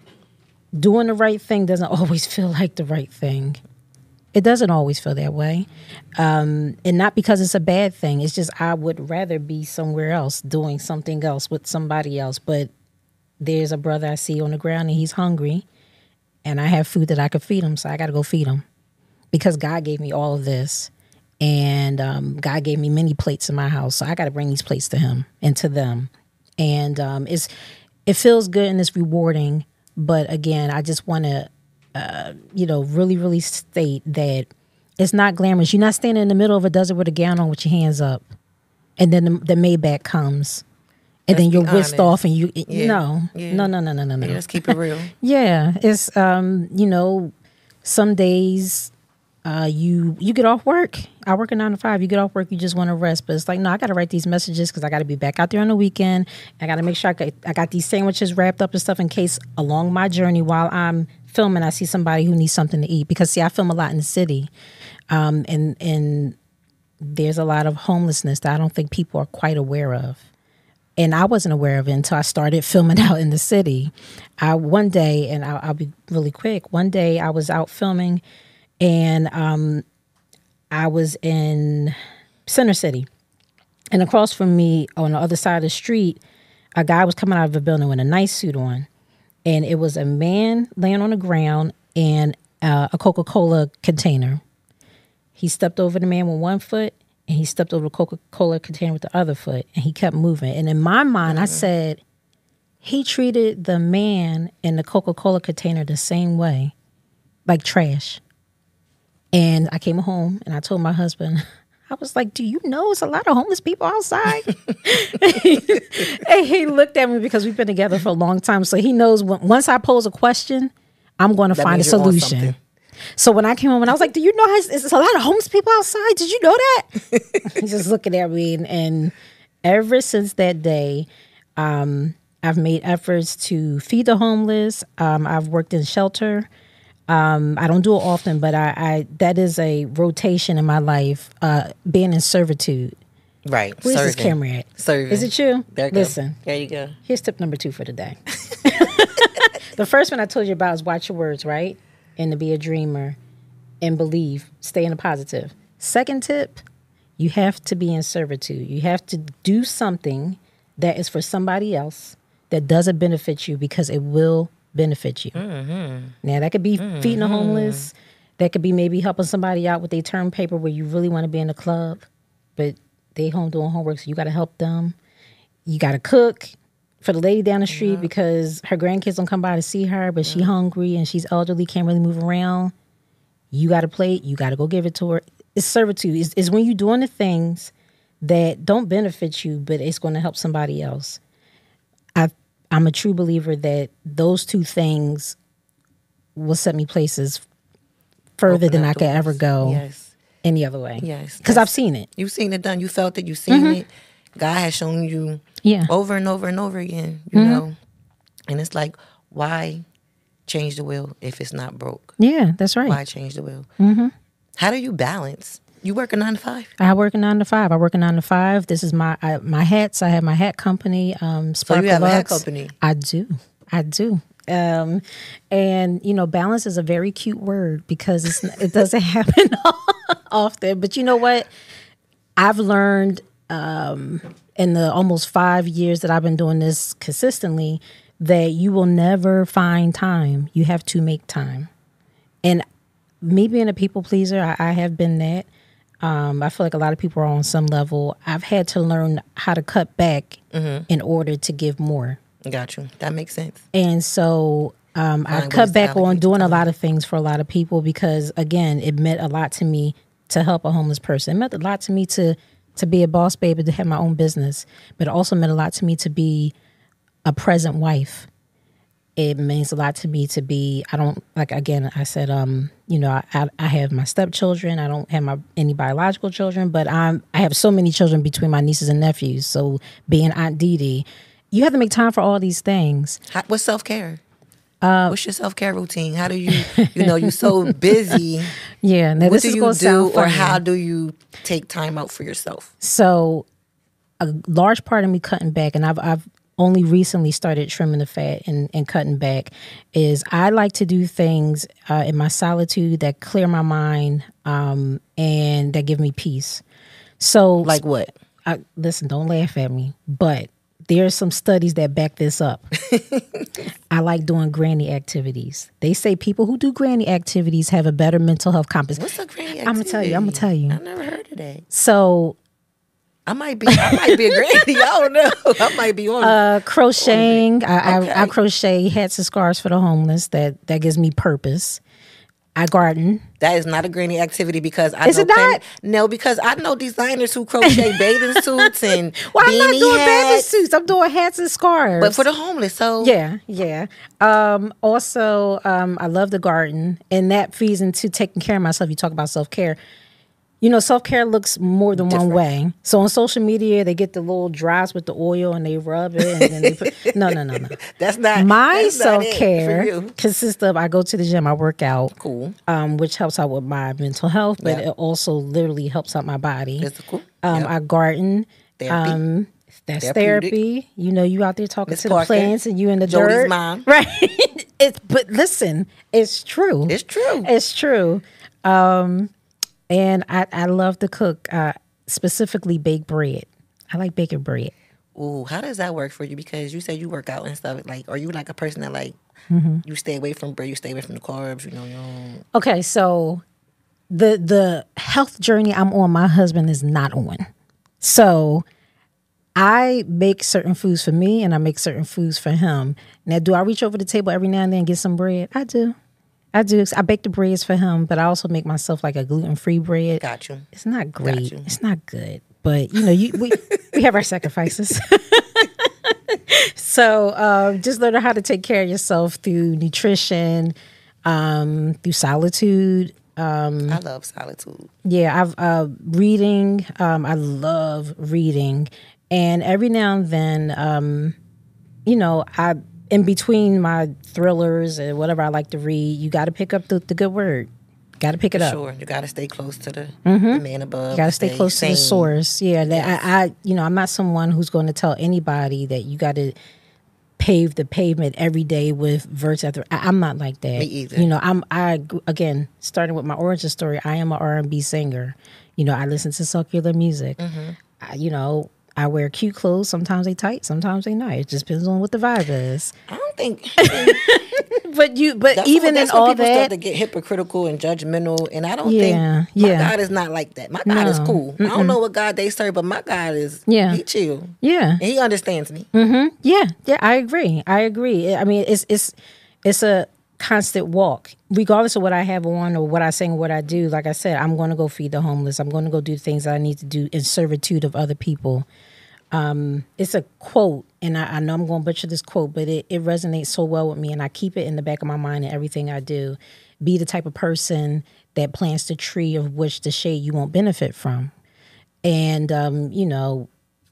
doing the right thing doesn't always feel like the right thing. It doesn't always feel that way. Um, and not because it's a bad thing. It's just I would rather be somewhere else doing something else with somebody else. But there's a brother I see on the ground and he's hungry. And I have food that I could feed him. So I got to go feed him. Because God gave me all of this. And um, God gave me many plates in my house. So I got to bring these plates to him and to them. And um, it's it feels good and it's rewarding. But again, I just want to Uh, you know, really, really state that it's not glamorous. You're not standing in the middle of a desert with a gown on with your hands up, and then the, the Maybach comes, and Let's then be you're whisked honest. off, and you Yeah. no, Yeah. no, no, no, no, no, no. Yeah, let's keep it real. Yeah, it's um, you know, some days uh, you you get off work. I work a nine to five. You get off work, you just want to rest, but it's like no, I got to write these messages because I got to be back out there on the weekend. I got to make sure I got, I got these sandwiches wrapped up and stuff in case along my journey while I'm filming, I see somebody who needs something to eat. Because see, I film a lot in the city, um, and and there's a lot of homelessness that I don't think people are quite aware of. And I wasn't aware of it until I started filming out in the city. I one day, and I'll, I'll be really quick. One day I was out filming, and um, I was in Center City, and across from me on the other side of the street, a guy was coming out of a building with a nice suit on. And it was a man laying on the ground and uh, a Coca-Cola container. He stepped over the man with one foot, and he stepped over the Coca-Cola container with the other foot, and he kept moving. And in my mind, mm-hmm. I said, he treated the man in the Coca-Cola container the same way, like trash. And I came home, and I told my husband, I was like, do you know it's a lot of homeless people outside? And he looked at me because we've been together for a long time. So he knows when, once I pose a question, I'm going to That find a means you're on solution. something. So when I came home and I was like, do you know there's, there's a lot of homeless people outside? Did you know that? He's just looking at me. And, and ever since that day, um, I've made efforts to feed the homeless. Um, I've worked in shelter. Um, I don't do it often, but I, I that is a rotation in my life, uh, being in servitude. Right. Where's this Serving. camera at? Serving. Is it you? There you Listen. go. There you go. Here's tip number two for the day. The first one I told you about is watch your words, right? And to be a dreamer and believe. Stay in the positive. Second tip, you have to be in servitude. You have to do something that is for somebody else that doesn't benefit you because it will benefit you. Mm-hmm. Now, that could be mm-hmm. feeding the homeless. That could be maybe helping somebody out with their term paper where you really want to be in the club, but they home doing homework, so you got to help them. You got to cook for the lady down the street yeah. because her grandkids don't come by to see her, but yeah. she's hungry and she's elderly, can't really move around. You got a plate. You got to go give it to her. It's servitude. It's, it's when you're doing the things that don't benefit you, but it's going to help somebody else. I I'm a true believer that those two things will set me places further Open than I could ever go yes. any other way. Yes. Because I've seen it. You've seen it done. You felt it. You've seen mm-hmm. it. God has shown you yeah. over and over and over again, you mm-hmm. know. And it's like, why change the wheel if it's not broke? Yeah, that's right. Why change the wheel? Mm-hmm. How do you balance You work a nine to five? I work a nine to five. I work a nine to five. This is my I, my hats. I have my hat company. Um, So you have a hat Sparklebugs. company? I do. I do. Um, and you know, balance is a very cute word because it's, it doesn't happen often. But you know what? I've learned um, in the almost five years that I've been doing this consistently that you will never find time. You have to make time. And me being a people pleaser, I, I have been that. Um, I feel like a lot of people are on some level. I've had to learn how to cut back mm-hmm. in order to give more. Got you. That makes sense. And so um, I cut back on doing a lot of things for a lot of people because, again, it meant a lot to me to help a homeless person. It meant a lot to me to to be a boss baby, to have my own business. But it also meant a lot to me to be a present wife. It means a lot to me to be, I don't, like, again, I said, um, you know, I, I have my stepchildren. I don't have my any biological children, but I'm, I have so many children between my nieces and nephews. So being Aunt Dee Dee, you have to make time for all these things. How, what's self-care? Uh, what's your self-care routine? How do you, you know, you're so busy. Yeah. Now what this do is you do, or how do you take time out for yourself? So a large part of me cutting back, and I've, I've only recently started trimming the fat and, and cutting back, is I like to do things uh, in my solitude that clear my mind um, and that give me peace. So like what? I, listen, don't laugh at me, but there's some studies that back this up. I like doing granny activities. They say people who do granny activities have a better mental health compass. What's a granny activity? I'm gonna tell you. I'm gonna tell you. I never heard of that. So I might be. I might be a granny. I don't know. I might be on uh, crocheting. I, okay. I, I crochet hats and scarves for the homeless. That that gives me purpose. I garden. That is not a granny activity because I is know it not? Plenty, no, because I know designers who crochet bathing suits and well, beanie I'm not doing hats, bathing suits. I'm doing hats and scarves, but for the homeless. So yeah, yeah. Um, also, um, I love the garden, and that feeds into taking care of myself. You talk about self care. You know, self-care looks more than Different. one way. So on social media, they get the little drops with the oil and they rub it. And then they put, no, no, no, no. That's not my that's self-care consists of I go to the gym, I work out, cool, um, which helps out with my mental health, but yep. it also literally helps out my body. Physical. Um, yep. I garden. Therapy. Um, that's therapy. You know, you out there talking Miz to Parker, the plants and you in the Jody's dirt, mom, right? It's but listen, it's true. It's true. It's true. Um, And I, I love to cook, uh, specifically bake bread. I like baking bread. Ooh, how does that work for you? Because you say you work out and stuff. Like, are you like a person that like mm-hmm. you stay away from bread, you stay away from the carbs? You know, you don't... Okay, so the the health journey I'm on, my husband is not on. So I make certain foods for me, and I make certain foods for him. Now, do I reach over the table every now and then and get some bread? I do. I do. I bake the breads for him, but I also make myself like a gluten-free bread. Got you. It's not great. It's not good, but you know, you we, we have our sacrifices. So uh, just learn how to take care of yourself through nutrition, um, through solitude. Um, I love solitude. Yeah, I've uh, reading. Um, I love reading, and every now and then, um, you know, I. in between my thrillers and whatever I like to read, you got to pick up the, the good word. Got to pick it up. Sure, you got to stay close to the, mm-hmm. the man above. You got to stay, stay close sane. to the source. Yeah, that yes. I, I, you know, I'm not someone who's going to tell anybody that you got to pave the pavement every day with verse after. I, I'm not like that. Me either. You know, I'm. I again, starting with my origin story. I am an R and B singer. You know, I listen to secular music. Mm-hmm. I, you know. I wear cute clothes. Sometimes they tight, sometimes they not. It just depends on what the vibe is. I don't think. but you, but that's even what, that's in all people that, start to get hypocritical and judgmental, and I don't yeah, think my yeah. God is not like that. My God no. is cool. Mm-mm. I don't know what God they serve, but my God is. Yeah, he chill. Yeah, and he understands me. Mm-hmm. Yeah, yeah. I agree. I agree. I mean, it's it's it's a constant walk, regardless of what I have on or what I sing or what I do. Like I said, I'm going to go feed the homeless. I'm going to go do things that I need to do in servitude of other people. Um, it's a quote, and I, I know I'm going to butcher this quote, but it, it resonates so well with me, and I keep it in the back of my mind in everything I do. Be the type of person that plants the tree of which the shade you won't benefit from. And, um, you know,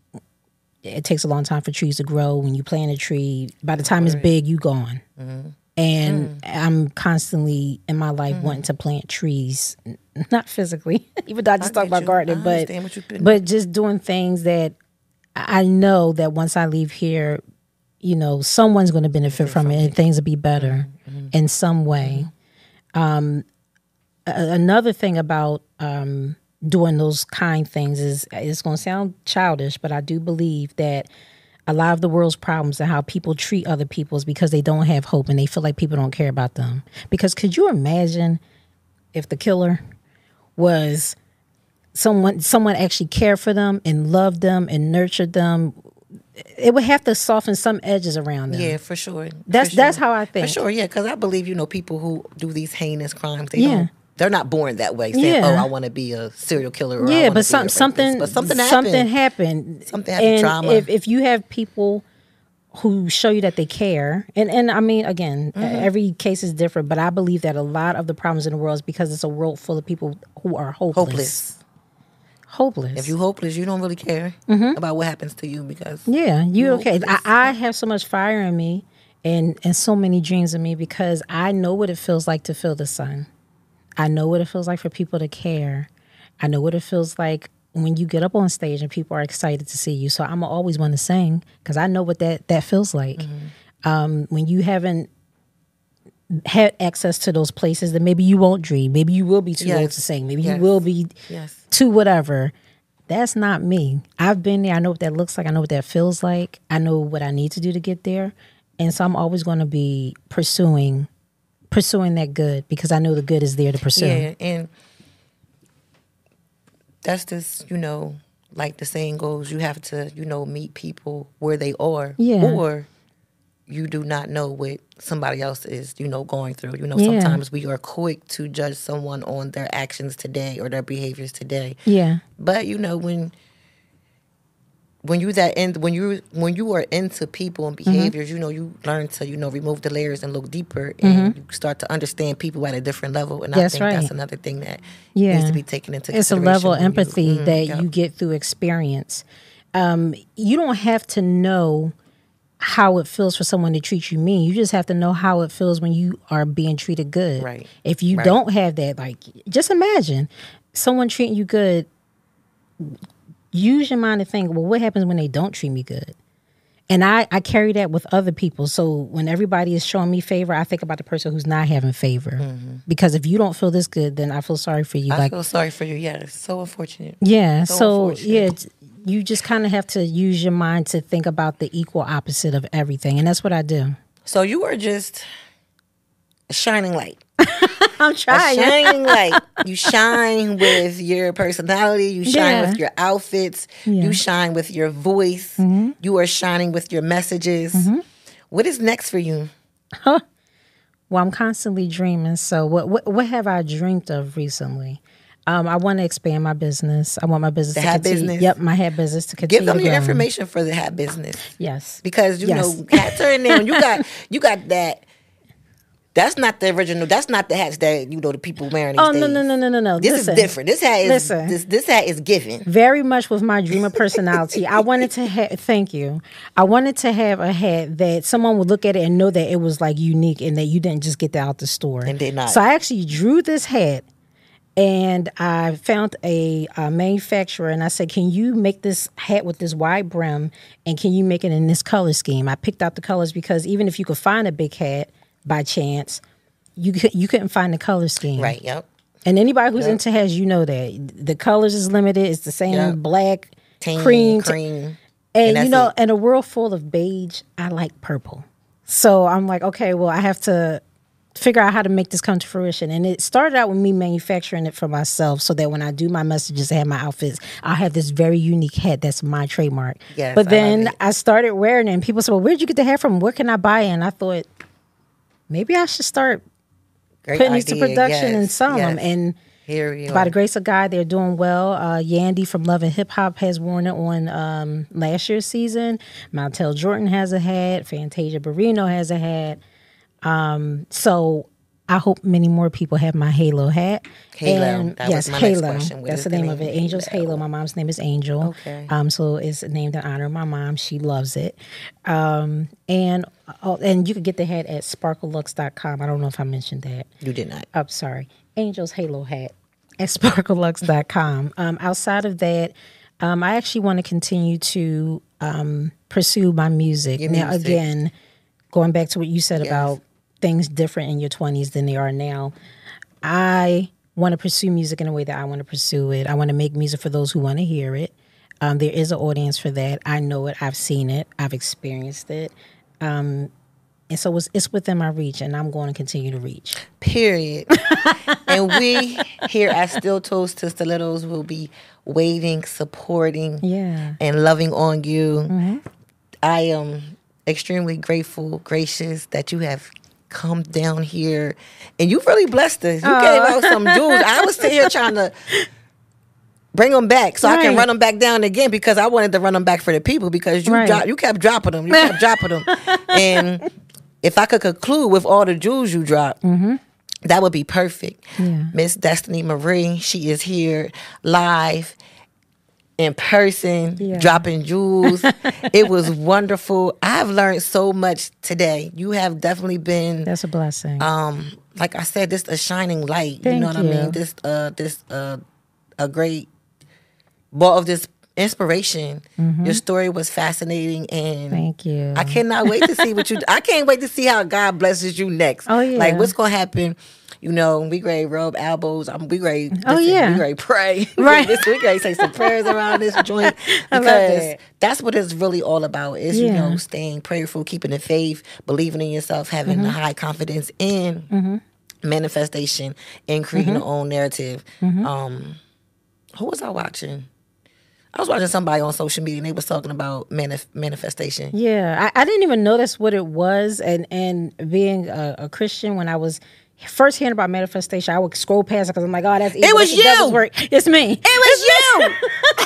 it takes a long time for trees to grow. When you plant a tree, by the time right. it's big, you gone. Mm-hmm. And mm. I'm constantly in my life mm. wanting to plant trees, not physically, even though I just I talk about you. gardening, but but just doing things that I know that once I leave here, you know, someone's going to benefit from, from it, and things will be better mm-hmm. in some way. Mm-hmm. Um, a- another thing about um, doing those kind things is, it's going to sound childish, but I do believe that a lot of the world's problems and how people treat other people is because they don't have hope and they feel like people don't care about them. Because could you imagine if the killer was someone someone actually cared for them and loved them and nurtured them? It would have to soften some edges around them. Yeah, for sure. That's for sure. that's how I think. For sure, yeah, because I believe, you know, people who do these heinous crimes, they yeah. don't. They're not born that way. Saying, yeah. "Oh, I want to be a serial killer." Or yeah, I but some, something, but something happened. Something happened. Something happened. And trauma. If if you have people who show you that they care, and and I mean, again, mm-hmm. every case is different, but I believe that a lot of the problems in the world is because it's a world full of people who are hopeless. Hopeless. Hopeless. If you're hopeless, you don't really care mm-hmm. about what happens to you because yeah, you okay. I, I have so much fire in me and and so many dreams in me because I know what it feels like to feel the sun. I know what it feels like for people to care. I know what it feels like when you get up on stage and people are excited to see you. So I'm always want to sing because I know what that, that feels like. Mm-hmm. Um, when you haven't had access to those places, then maybe you won't dream. Maybe you will be too yes. old to sing. Maybe yes. you will be yes. too whatever. That's not me. I've been there. I know what that looks like. I know what that feels like. I know what I need to do to get there. And so I'm always going to be pursuing pursuing that good because I know the good is there to pursue. Yeah, and that's just, you know, like the saying goes, you have to, you know, meet people where they are. Yeah. Or you do not know what somebody else is, you know, going through. You know, yeah. sometimes we are quick to judge someone on their actions today or their behaviors today. Yeah. But, you know, when when you that in, when you when you are into people and behaviors, mm-hmm. you know, you learn to, you know, remove the layers and look deeper, and mm-hmm. you start to understand people at a different level. And that's I think right. that's another thing that yeah. needs to be taken into it's consideration. It's a level of empathy you, mm, that yep. you get through experience. Um, you don't have to know how it feels for someone to treat you mean. You just have to know how it feels when you are being treated good. Right. If you right. don't have that, like, just imagine someone treating you good. Use your mind to think, well, what happens when they don't treat me good? And I, I carry that with other people. So when everybody is showing me favor, I think about the person who's not having favor. Mm-hmm. Because if you don't feel this good, then I feel sorry for you. I like, feel sorry for you. Yeah, it's so unfortunate. Yeah. So, so unfortunate. yeah, you just kind of have to use your mind to think about the equal opposite of everything. And that's what I do. So you are just a shining light. I'm trying. A shining light. You shine with your personality. You shine yeah. with your outfits. Yeah. You shine with your voice. Mm-hmm. You are shining with your messages. Mm-hmm. What is next for you? Huh. Well, I'm constantly dreaming. So what what, what have I dreamed of recently? Um, I want to expand my business. I want my business the to hat continue. business? Yep, my hat business to continue. Give them your growing. information for the hat business. Yes. Because, you yes. know, hats are in there. You got, you got that. That's not the original. That's not the hats that, you know, the people wearing these Oh, days. no, no, no, no, no, no. This Listen, is different. This hat is listen. This, this hat is given. Very much with my dreamer personality. I wanted to have, thank you. I wanted to have a hat that someone would look at it and know that it was like unique and that you didn't just get that out the store. And did not. So I actually drew this hat and I found a, a manufacturer and I said, can you make this hat with this wide brim and can you make it in this color scheme? I picked out the colors because even if you could find a big hat by chance, you could, you couldn't find the color scheme. Right, yep. And anybody who's yep. into hats, you know that. The colors is limited. It's the same yep. black, Tan, cream. cream. And, and you know, it. in a world full of beige, I like purple. So I'm like, okay, well, I have to figure out how to make this come to fruition. And it started out with me manufacturing it for myself so that when I do my messages and have my outfits, I'll have this very unique hat that's my trademark. Yes, but then I, I started wearing it and people said, well, where'd you get the hat from? Where can I buy it? And I thought, maybe I should start Great putting idea. these to production yes. and selling yes. them. And Here you by are. the grace of God, they're doing well. Uh, Yandy from Love and Hip Hop has worn it on um, last year's season. Montel Jordan has a hat. Fantasia Barrino has a hat. Um, so I hope many more people have my Halo hat. Halo. And That yes, was my Halo. next question. What That's is the the name name of it. of Angel's Halo? Halo. My mom's name is Angel. Okay. Um, so it's named in honor of my mom. She loves it. Um, and oh, and you can get the hat at sparkle lux dot com. I don't know if I mentioned that. You did not. I'm sorry. Angel's Halo hat at sparkle lux dot com. Um, outside of that, um, I actually want to continue to um, pursue my music. Your Now, music. again, going back to what you said Yes. about things different in your twenties than they are now, I want to pursue music in a way that I want to pursue it. I want to make music for those who want to hear it. Um, there is an audience for that. I know it. I've seen it. I've experienced it. Um, and so it's, it's within my reach, and I'm going to continue to reach. Period. And we here at Still Toast to Stilettos will be waiting, supporting, Yeah. and loving on you. Mm-hmm. I am extremely grateful, gracious that you have come down here, and you really blessed us. You Aw. gave out some jewels. I was sitting here trying to bring them back so I can Right. run them back down again because I wanted to run them back for the people because you Right. dro- you kept dropping them. You kept dropping them. And if I could conclude with all the jewels you dropped, that would be perfect. Yeah. Miss Destiny Marie, she is here live in person, Yeah. dropping jewels. It was wonderful. I've learned so much today. You have definitely been, That's a blessing. um, like I said, this a shining light. you Thank know what I you. mean? This, uh, this, uh, a great ball of this inspiration. Your story was fascinating, and Thank you. I cannot wait to see what you. I can't wait to see how God blesses you next. Oh, yeah. Like what's gonna happen? You know, we ready to rub elbows. I'm we ready. Oh, listen, yeah. we ready to pray. Right. This we ready to say some prayers around this joint I love because that. that's what it's really all about. Is you Yeah. know staying prayerful, keeping the faith, believing in yourself, having Mm-hmm. the high confidence in manifestation, and creating Mm-hmm. your own narrative. Um, who was I watching? I was watching somebody on social media and they was talking about manif- manifestation. Yeah, I, I didn't even notice what it was, and and being a, a Christian, when I was first hearing about manifestation, I would scroll past it because I'm like, oh, that's evil. was That's the devil's you! work. It's me. It was you.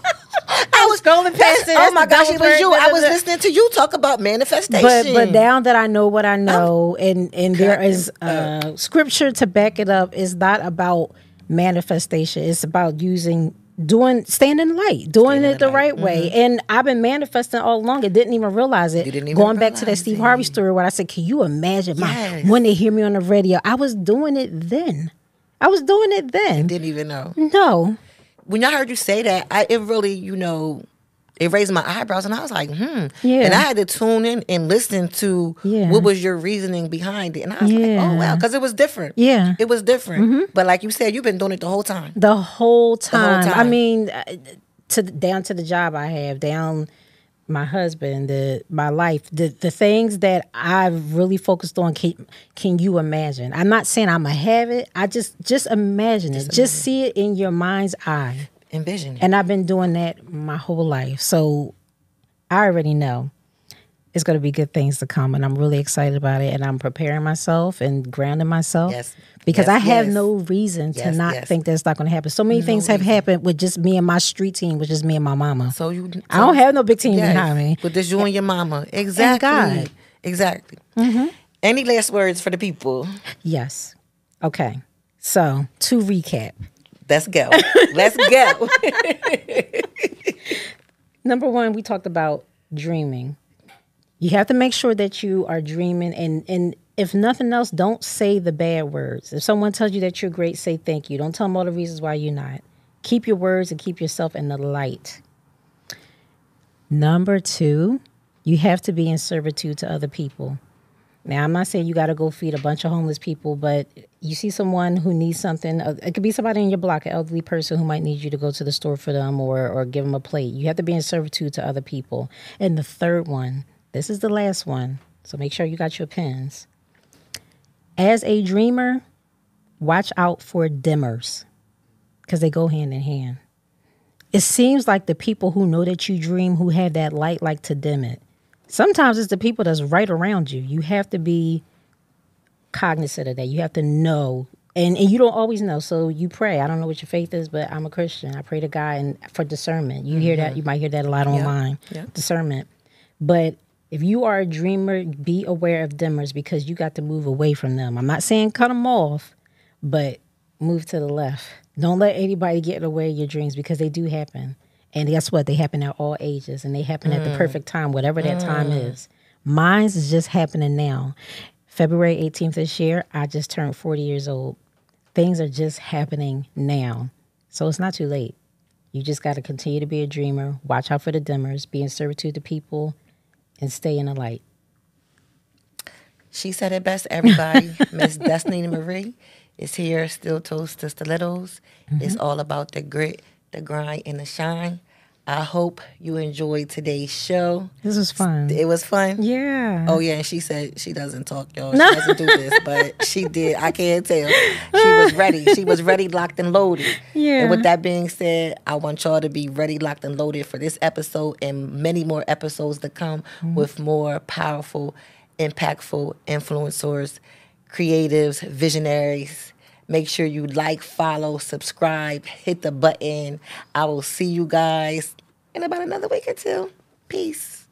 I was scrolling past it. Oh That's my the gosh, it devil's was you. work. I was listening to you talk about manifestation. But but now that I know what I know, and and there is uh, scripture to back it up, it's not about manifestation. It's about using doing staying in the light, doing Staying in it the the light. right way. And I've been manifesting all along. I didn't even realize it. You didn't even Going back to that realize Steve it. Harvey story where I said, "Can you imagine my Yes. when they hear me on the radio?" I was doing it then. I was doing it then. didn't even know. No. When I heard you say that, I it really, you know, it raised my eyebrows and I was like, hmm. Yeah. And I had to tune in and listen to Yeah. what was your reasoning behind it. And I was like, oh Yeah. wow, because it was different. Yeah. It was different. But like you said, you've been doing it the whole time. The whole time. I time. mean, uh, to down to the job I have, down my husband, the my life, the the things that I've really focused on. Can, can you imagine? I'm not saying I'm gonna have it. I just just imagine it. Just see it in your mind's eye. Envision it. And I've been doing that my whole life. So I already know it's going to be good things to come. And I'm really excited about it. And I'm preparing myself and grounding myself. Yes. Because Yes, I have yes. no reason to Yes, not yes. think that's not going to happen. So many things have reason. happened with just me and my street team, which is me and my mama. So you I don't have no big team Yes, behind me. But just you and your mama. Exactly. God. Exactly. Any last words for the people? Yes. Okay. So to recap. Let's go. Let's go. Number one, we talked about dreaming. You have to make sure that you are dreaming, and and if nothing else, don't say the bad words. If someone tells you that you're great, say thank you. Don't tell them all the reasons why you're not. Keep your words and keep yourself in the light. Number two, you have to be in servitude to other people. Now, I'm not saying you got to go feed a bunch of homeless people, but you see someone who needs something. uh, It could be somebody in your block, an elderly person who might need you to go to the store for them or or give them a plate. You have to be in servitude to other people. And the third one, this is the last one, so make sure you got your pens. As a dreamer, watch out for dimmers because they go hand in hand. It seems like the people who know that you dream, who have that light, like to dim it. Sometimes it's the people that's right around you. You have to be cognizant of that. You have to know. And, and you don't always know. So you pray. I don't know what your faith is, but I'm a Christian. I pray to God and for discernment. You hear that. You might hear that a lot online. Yeah. Discernment. But If you are a dreamer, be aware of dimmers because you got to move away from them. I'm not saying cut them off, but move to the left. Don't let anybody get in the way of your dreams because they do happen. And guess what? They happen at all ages and they happen mm. at the perfect time, whatever that mm. time is. Mine's is just happening now. February eighteenth this year, I just turned forty years old. Things are just happening now. So it's not too late. You just got to continue to be a dreamer, watch out for the dimmers, be in servitude to people, and stay in the light. She said it best, everybody. Miss Destiny Marie is here, Still Toast to Stilettos. Mm-hmm. It's all about the grit, the grind, and the shine. I hope you enjoyed today's show. This was fun. It was fun? Yeah. Oh, yeah, and she said she doesn't talk, y'all. She doesn't do this, but she did. I can't tell. She was ready. She was ready, locked, and loaded. Yeah. And with that being said, I want y'all to be ready, locked, and loaded for this episode and many more episodes to come mm-hmm. with more powerful, impactful influencers, creatives, visionaries. Make sure you like, follow, subscribe, hit the button. I will see you guys in about another week or two. Peace.